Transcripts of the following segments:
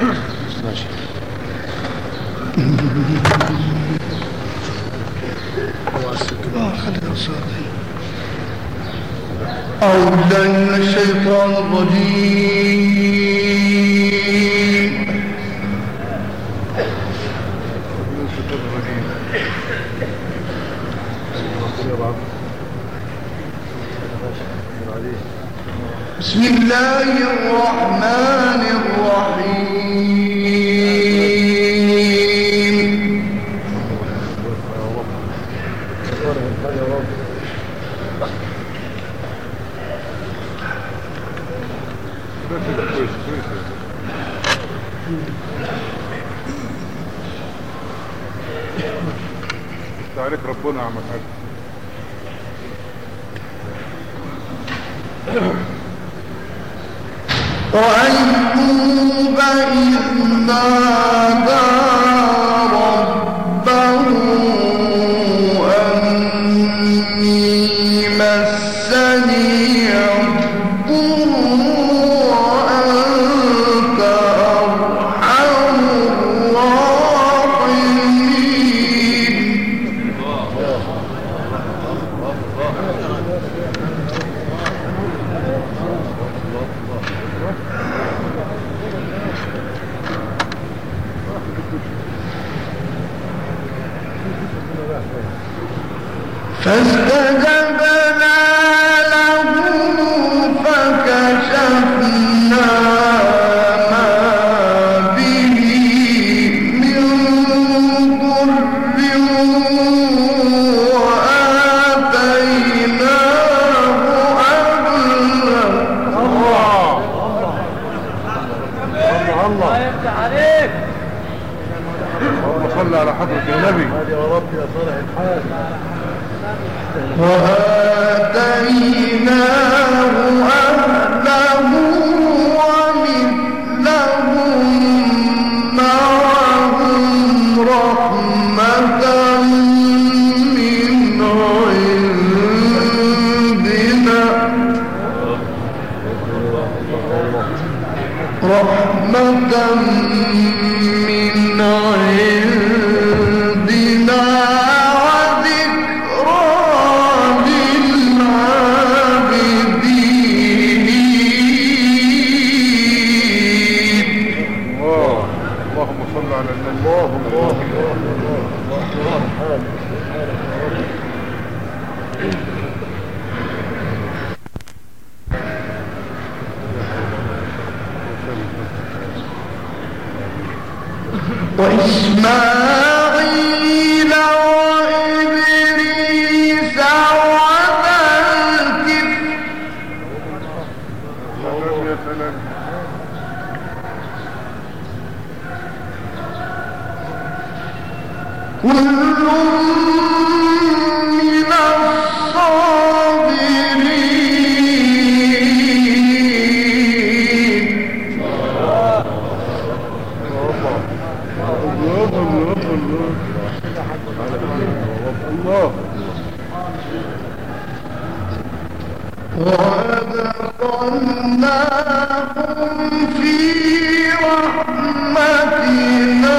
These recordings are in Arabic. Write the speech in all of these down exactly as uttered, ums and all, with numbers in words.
ماشي. أعوذ بالله من الشيطان الرجيم. بسم الله الرحمن الرحيم. تعرف ربنا عم حاج. وأيوب إذ نادى ربه أني مسني الضر وأنت أرحم الراحمين. فاستجبنا له فكشفنا ما به من ضر وآتيناه أهله. الله الله يفتح عليك. اللهم صل على حضرة النبي. يا رب يا صالح الحال. وآتيناه أهله ومثلهم معهم رحمة من عندنا رحمة من عندنا وإسماعيل وإدريس وذا الكفل كل من الله وأدخلناهم في رحمتنا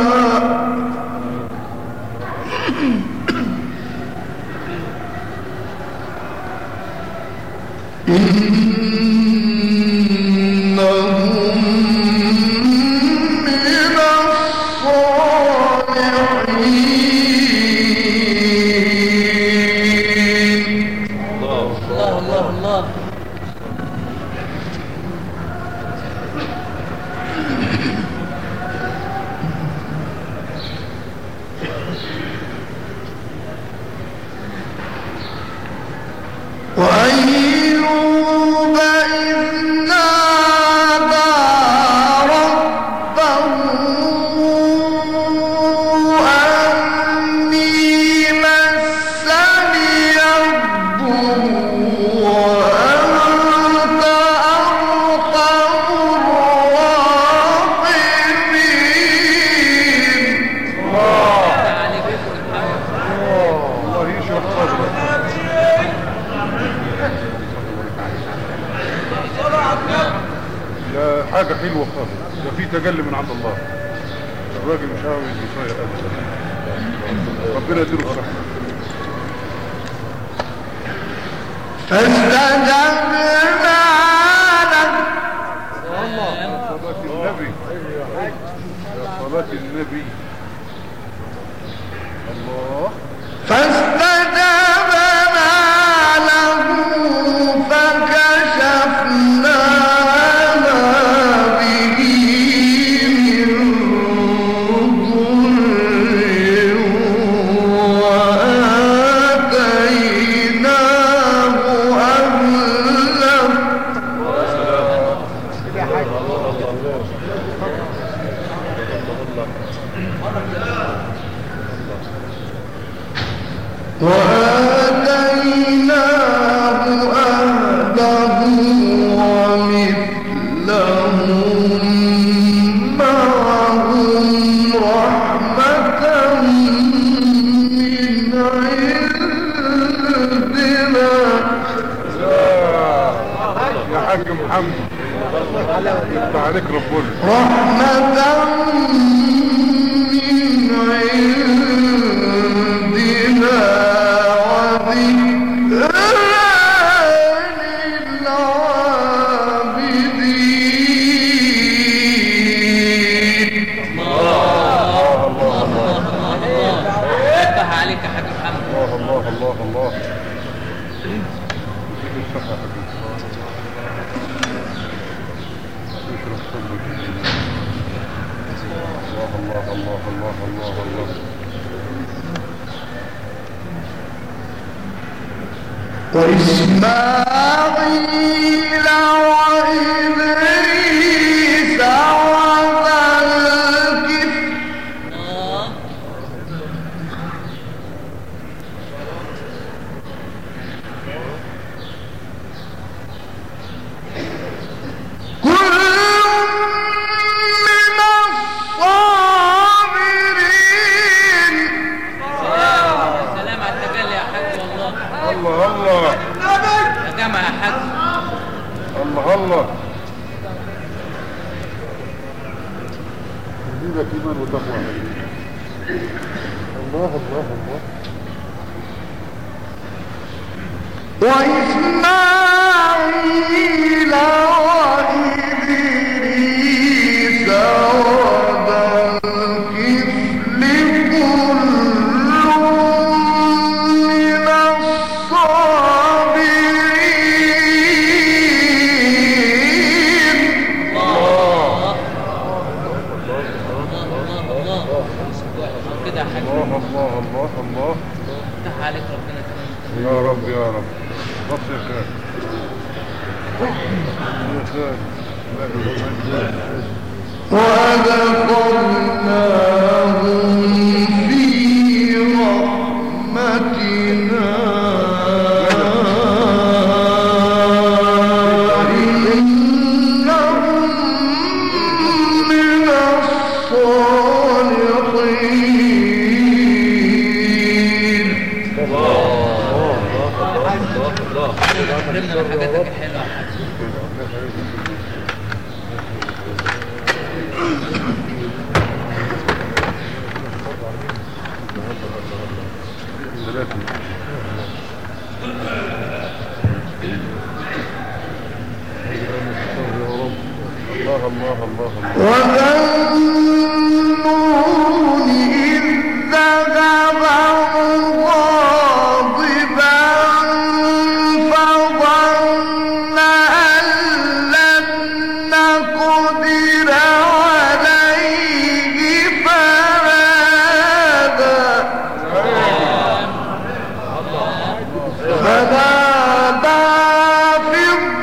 إنهم من الصالحين. الله الله الله. ده في تجلي من عند الله. الراجل مش عاوز يصير ابدا. ربنا يديله الصحه. فاستجبنا له. الله يا صلاة النبي، يا صلاة النبي. الله. فاستجبنا له فكشفنا ما به من ضر وآتيناه أهله. وآتيناه أهله ومثلهم معهم رحمة من عندنا. يا حاج محمد انت عليك ربنا. رحمة من عندنا وذكرى للعابدين. فتح عليك يا حاج محمد. الله الله الله الله. يديك الصحة يا حبيبي. يشرف صدرك. الله الله الله الله الله الله. وإسماعيل وإدريس وذا الكفل كل من الصابرين. سلام على التجلي يا حاج والله. الله الله يا جماعة يا حاج. الله الله. يزيدك ايمان وتقوى. الله الله الله. وإسماعيل وإدريس وذا الكفل كل من الصابرين. كده يا حاج. الله الله الله الله. فتح عليك ربنا كمان. يا رب يا رب. بص يا خالد. يا خالد. وأدخلناهم في رحمتنا إنهم من الصالحين. كرمنا بحاجاتك الحلوة يا حاج. الله الله الله الله. وذا النون إذ ذهب غاضبا فظن أن لن نقدر عليه فنادى فنادى في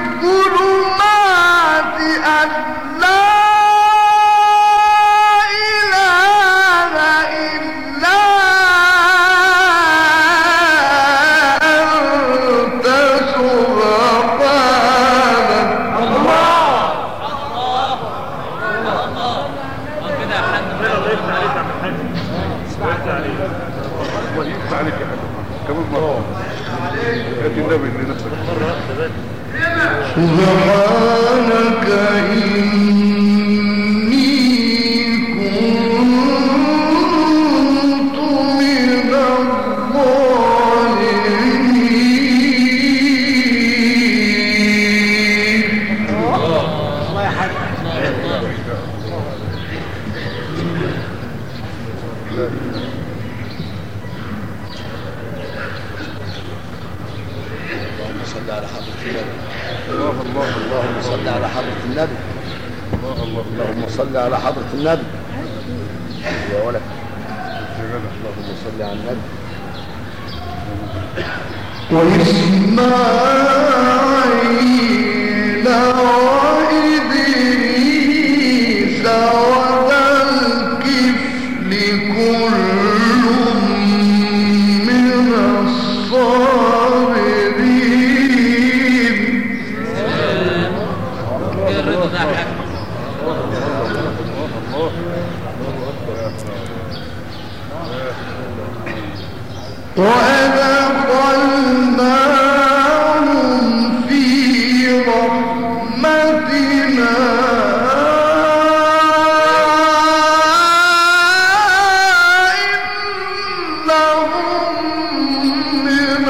الظلمات أن لا إله إلا أنت سبحانك. كده يا حاج. الله يفتح عليك يا حبيبي. كمان مرة. هات النبي لنفسك. سبحانك إني صل على حضرة النبي. الله الله اللهم صل على حضرة النبي. الله الله اللهم صل على حضرة النبي يا ولد. الله اللهم صل على النبي. وإسماعيل وإدريس وذا الكفل كل من الصابرين. الرضا ده حق. وأدخلناهم في رحمتنا إنهم من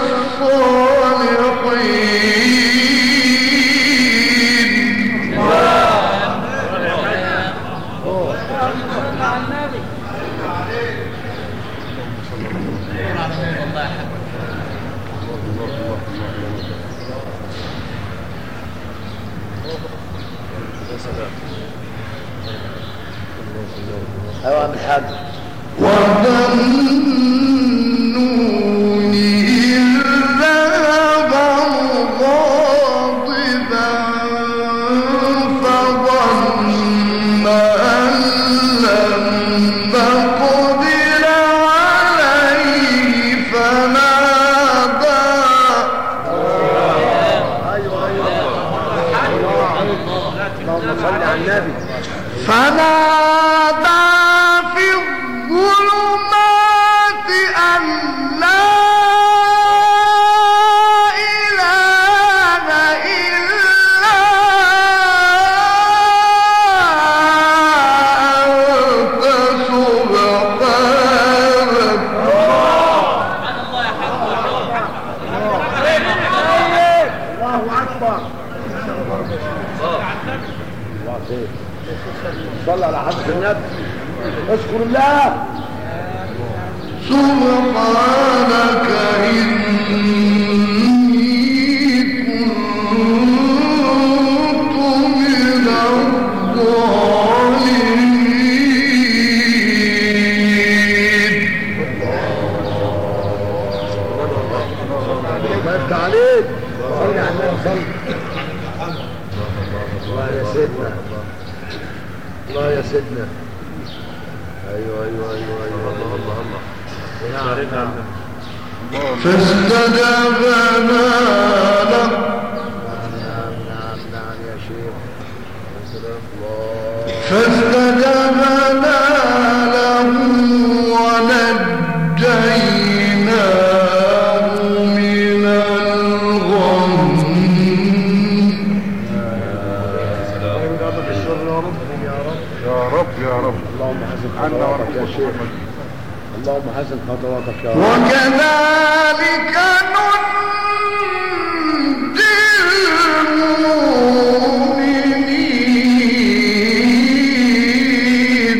الصالحين. ايوه عم الحاج. وظنون إذ ذهب مغاضبا فظن أن لن نقدر عليه فنادى ايوه ايوه اللهم صل على النبي. فنادى في الظلمات أن لا إله إلا أنت سبحانك. الله اكبر. الله خير. صل على حضرة النبي. اذكر الله. سبحانك إني كنت من الظالمين. الله يفتح عليك. صل على النبي. صل. الله يا سيدنا. الله يا سيدنا. ايوه ايوه ايوه ايوه الله الله الله. نعم نعم. فاستجبنا له نعم نعم نعم يا شيخ. الله. فاستجبنا له ونجيناه من الغم. يا رب يا رب. اللهم حسن عنا خطواتك يا ورحمة شيخ. اللهم حسن خطواتك يا رب. وكذلك ننجي المؤمنين.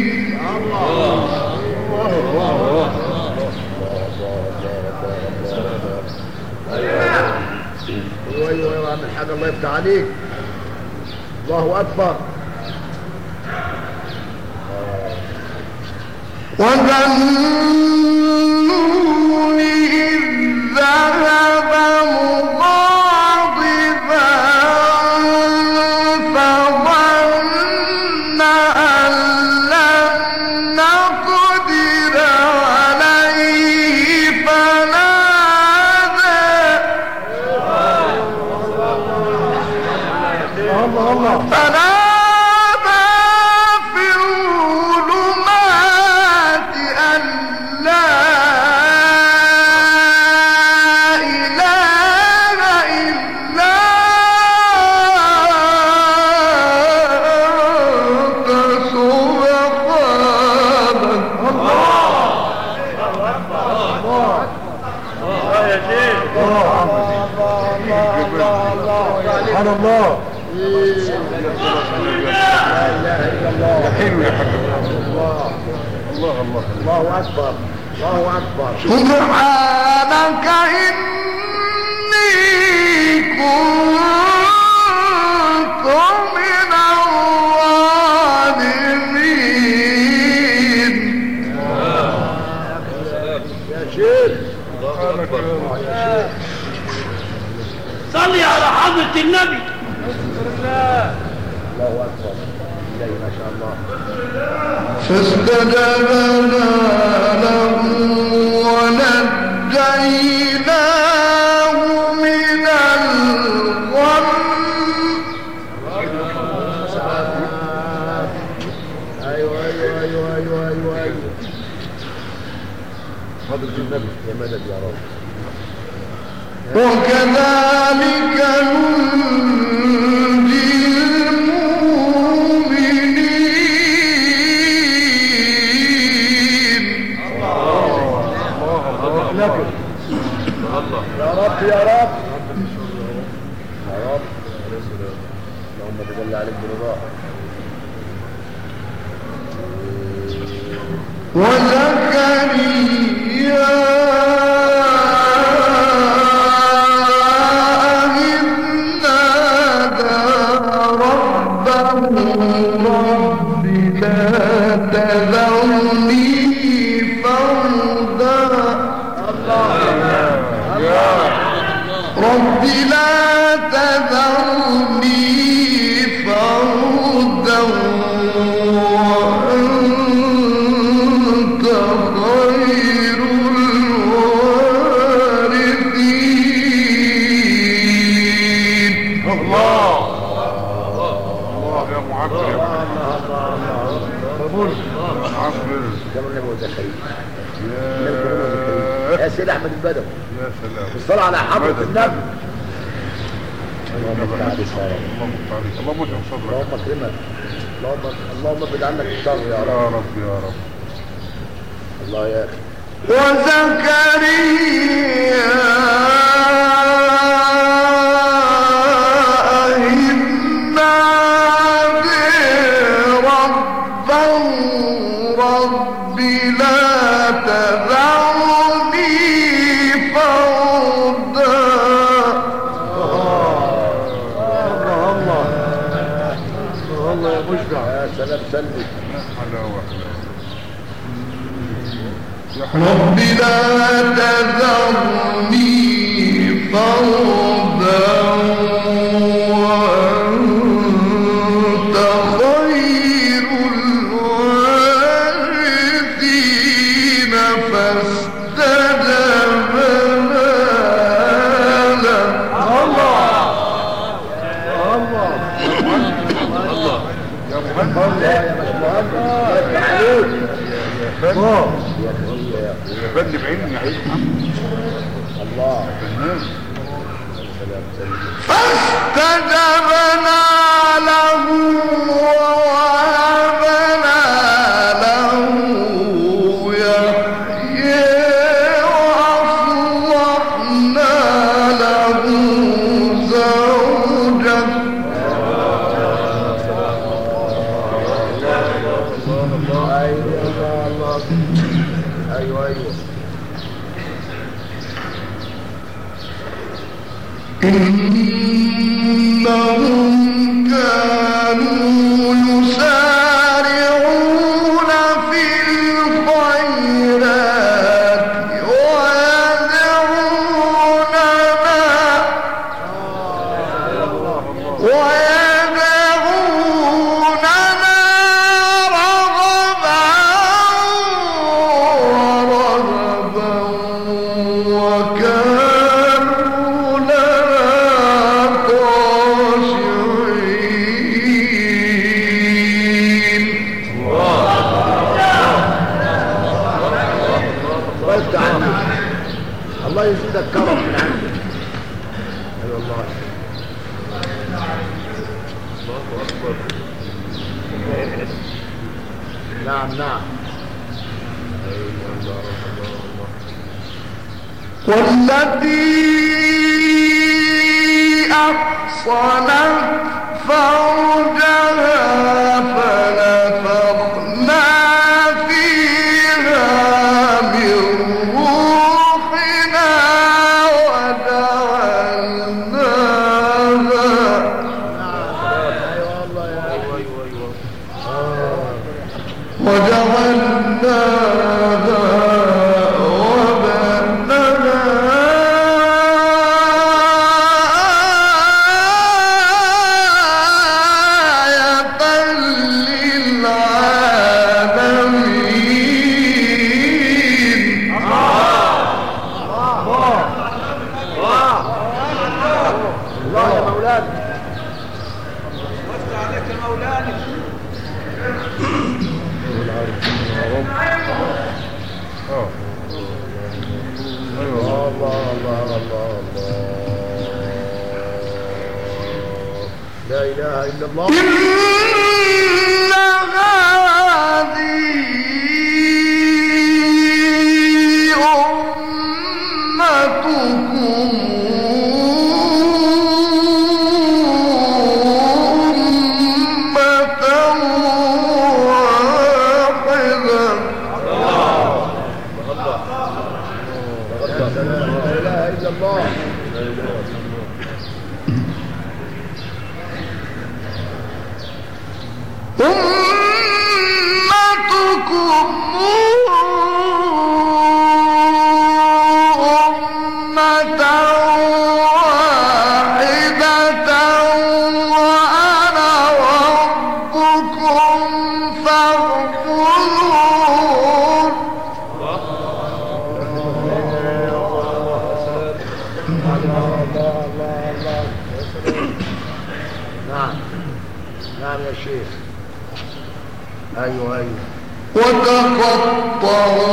ايوه ايوه يا عم الحاج. الله يفتح عليك. الله اكبر. وظنون إذ ذهب مغاضبا فظن أن لن نقدر عليه فنادى الله الله. فنادى في الظلمات أن لا إله إلا أنت سبحانك. سبحان الله. الله اله الا الله. حلو يا حاج. الله الله الله الله اكبر الله اكبر. سبحانك إني كنت من الظالمين. يا شيخ صلي على حضرة النبي. الله اكبر. إلهي ما شاء الله. فاستجبنا له ونجيناه من الغم. ايوه ايوه ايوه ايوه ايوه ايوه. حضرة النبي يا مدد يا رب. وكذلك ننجي المؤمنين. يا رب يا رب يا رب. اللهم تجلى عليك برضاك. وزكريا إذ نادى ربه رب لا تذرني فردا. رب لا تذرني فردا وأنت خير الوارثين. الله الله يا معبر يا معبر. جمال النبي وزكريا. يا يا سيدي احمد البدوي. يا سلام. الصلاة على حضرة النبي. اللهم اللهم افتح عليك يا رب. عليك. اللهم اجعل صدرك. اللهم اكرمك. اللهم اللهم ابعد عنك الشر يا يا رب. رب يا رب. الله يا اخي. وزكريا إذ نادى ربه رب لا تذرني فردا. الله يا مشبع. يا سلام سلمي. حلاوة حلاوة. رب لا تذرني فردا وأنت خير الوارثين. فاستجبنا له. يا مهند. يا باشمهندس الله عليك. الله يا اخي يا يا فن بعيني يا حبيبي. الله. فنان. سلام سلمي. فاستجبنا له ووهبنا له يحيى وأصلحنا له زوجه. ايوه الله. ايوه ايوه. إنهم كانوا يسارعون في الخيرات ويدعوننا ويدعوننا رغبا ورهبا وكانوا لنا خاشعين. بس عنك. الله يزيدك كرم من عندك. اي والله. نعم نعم. والتي أحصنت فرجها فلا لا إله إلا الله. إن هذه أمتكم أمة واحدة. لا إله إلا الله. أمتكم أمة واحدة وأنا ربكم فاعبدون. نعم نعم يا شيخ. أيوه أيوه. وتقطعوا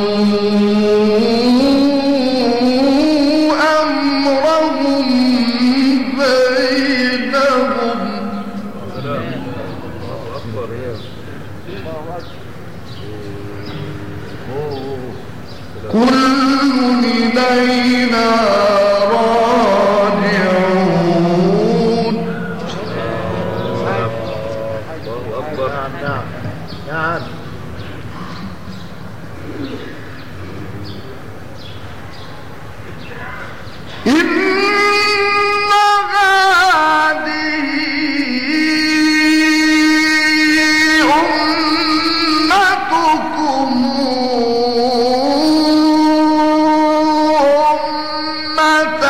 أمرهم بينهم. كل إلينا راجعون. نعم نعم نعم. إن هذه أمتكم أمة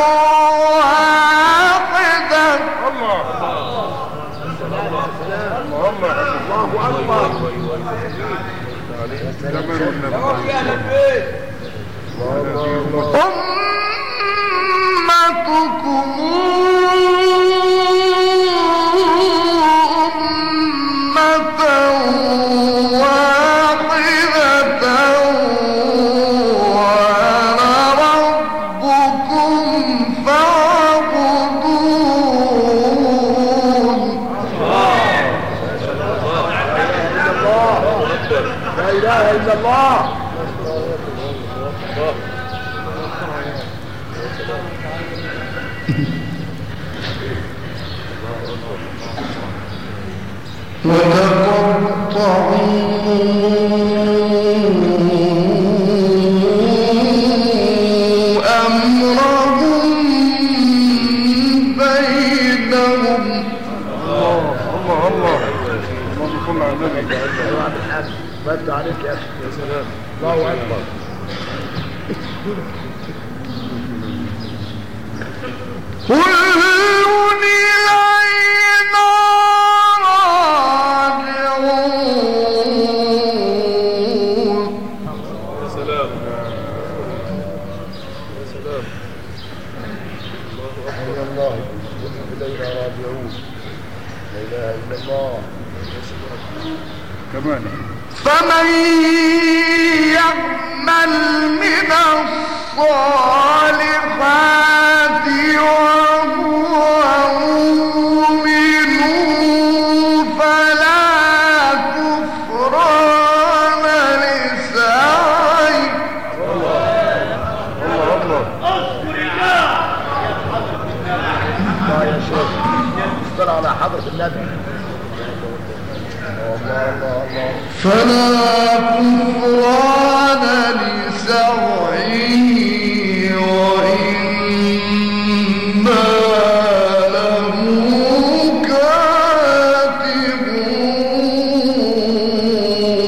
واحدة. الله الله أكبر. كمان النبي أمتكم أمة واحدة وأنا ربكم فاعبدون. لا إله إلا الله. وتقطعوا أمرهم بينهم. الله الله الله. اللهم صل على النبي. أيوه عبد الحاج. بدأ عليك يا أخي. يا سلام. الله أكبر. كل إلينا راجعون. يا سلام يا سلام. الله الله. إلينا راجعون. لا إله إلا الله. كمان فمن يعمل من الصالحات وهو مؤمن فلا كفران لسعيه. الله يا شيخ. اصبر على حضرة النبي. الله الله الله. فلا كفران لسعيه وإنا له كاتبون.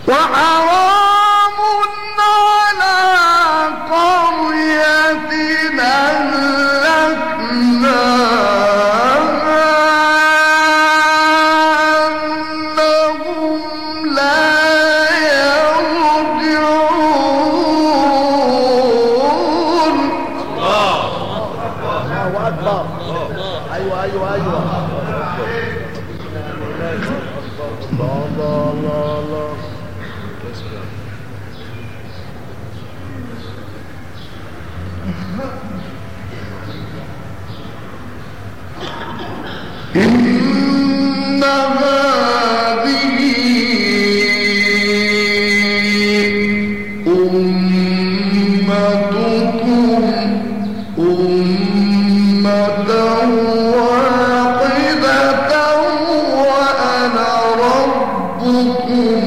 وحرام على قرية أهلكناها أنهم لا يرجعون. الله أكبر. أيوة أيوة أيوة. الله الله الله. إن هذه أمتكم أمة واحدة وأنا ربكم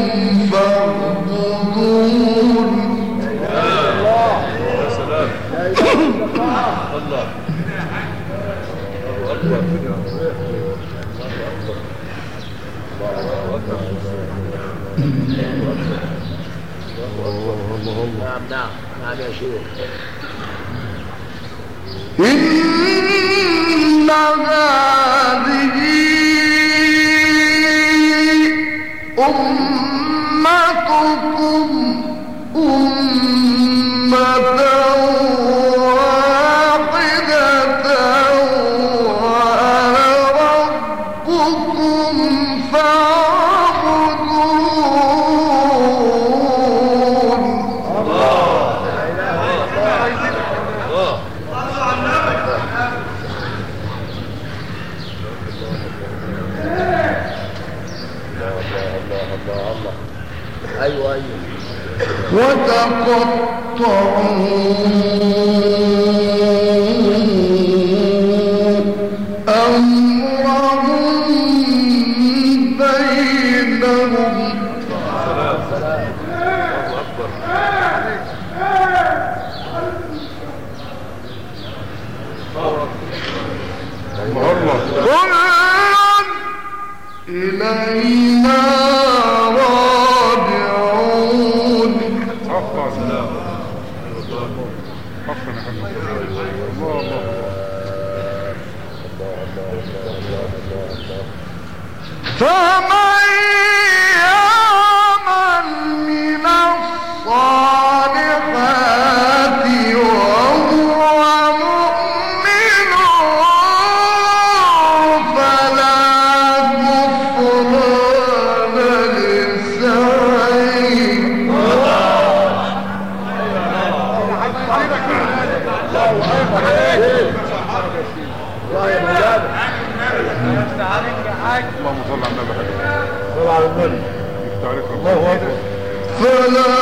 فاعبدون. الله يا سلام. لا إله إلا الله. الله أكبر. نعم نعم نعم يا شيخ. إن هذه أمتكم أمة واحدة وأنا ربكم فاعبدون. الله لا إله إلا الله. أيوة أيوة. وتقطعوا أمرهم بينهم. سلام سلام. الله أكبر. الله كل إلينا راجعون. حقا حقا يا حبيبي. الله الله فمن يعمل من الصالحات وهو مؤمن فلا كفران لسعيه. الله يا مولانا. اللهم صل على النبي حبيبي. صل على النبي. يفتح عليك الله أكبر. فلا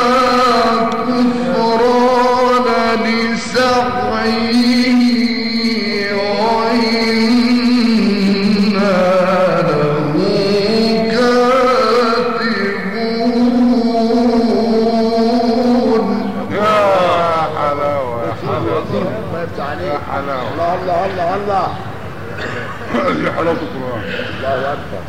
كفران لسعيه وإنا له كاتبون. يا حلاوة يا حلاوة الله يفتح عليك. يا حلاوة. الله الله الله الله. يا حلاوة القرآن. الله أكبر.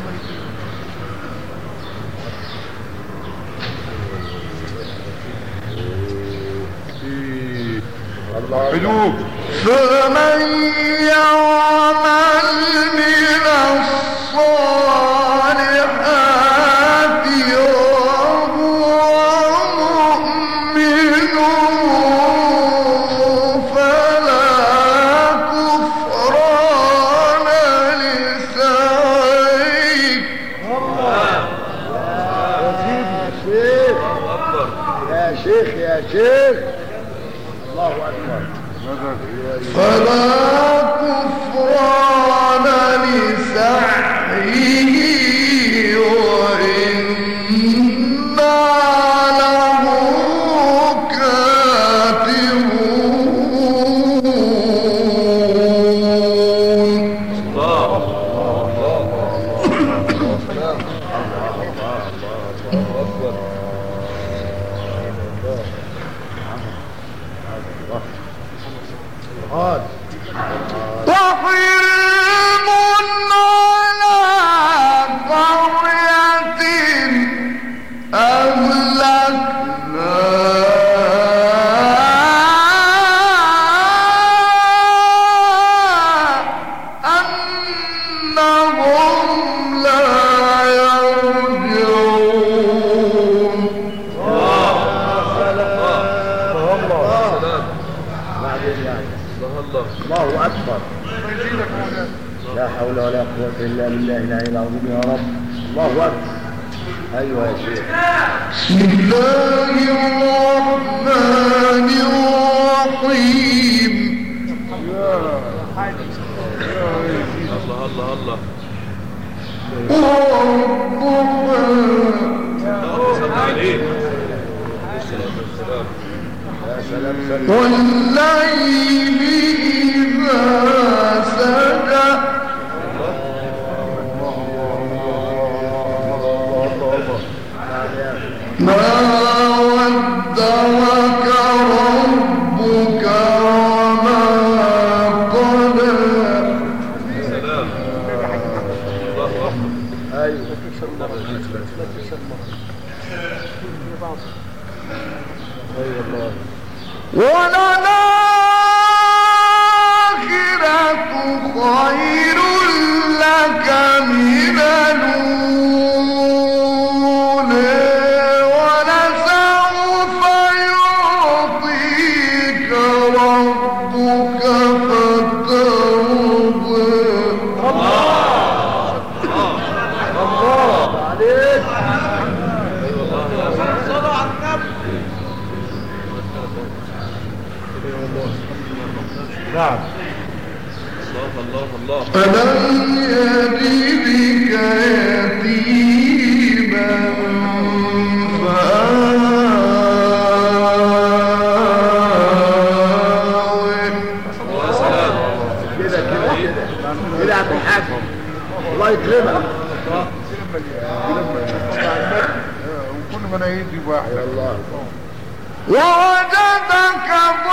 إيه. الله حلوب. فمن يعمل من الصالحات وهو مؤمن فلا كفران لسعيه. يا شيخ يا شيخ. الله أكبر. ماذا؟ فلا كفران إلا بالله العلي العظيم يا رب. الله أكبر. أيوة يا شيخ. بسم الله الرحمن الرحيم. الله الله الله. والليل إذا سجى ما ودعك ربك وما قلى. وللآخرة خير لك من الأولى ولسوف يعطيك ربك فترضى. نعم. الله الله. ألم يجدك يتيما فآوى. يا سلام. كده كده كده كده يا عبد الحاج. الله يكرمك. وكل ما نهيدي واحد. الله. ووجدك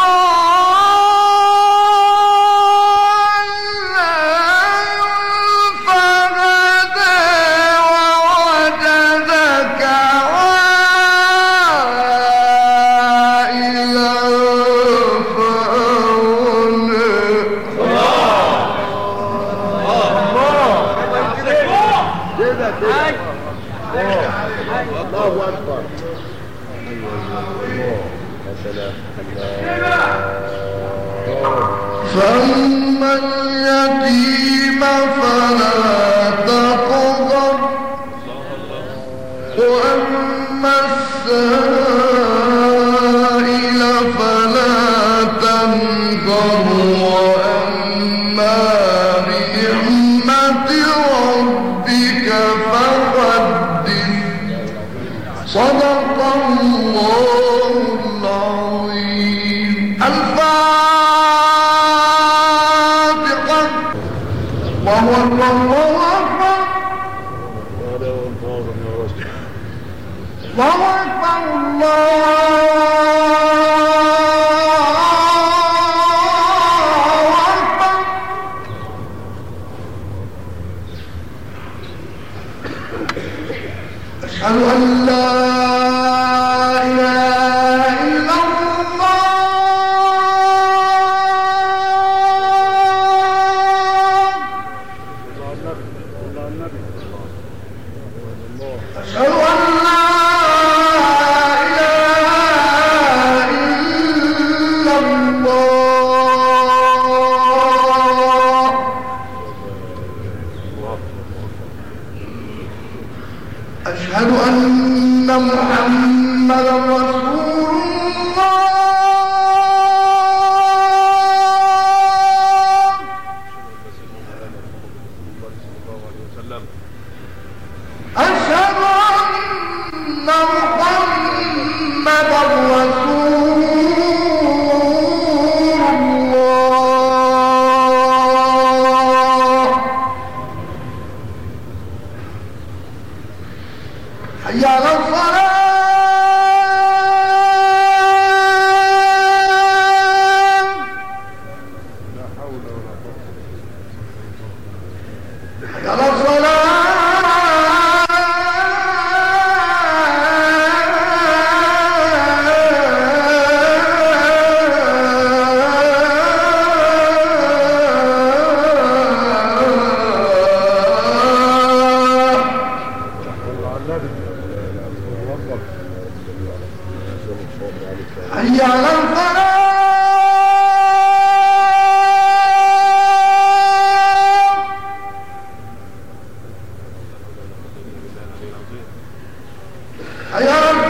ضالا فهدى ووجدك عائلا فأغنى. كده كده. الله أكبر. يا سلام. فأما اليتيم فلا تقهر وأما السائل فلا تنهر وأما بنعمة ربك فحدث. صدق الله العظيم. الفاتحة. الله أكبر الله أكبر الله أكبر الله أكبر. أشهد أن لا إله إلا الله. أشهد أن لا إله إلا الله. أشهد أن محمدا رسول الله. أشهد أن محمدا رسول الله. حي على الصلاة. حي على الصلاة. حي على الفلاح. حي على الفلاح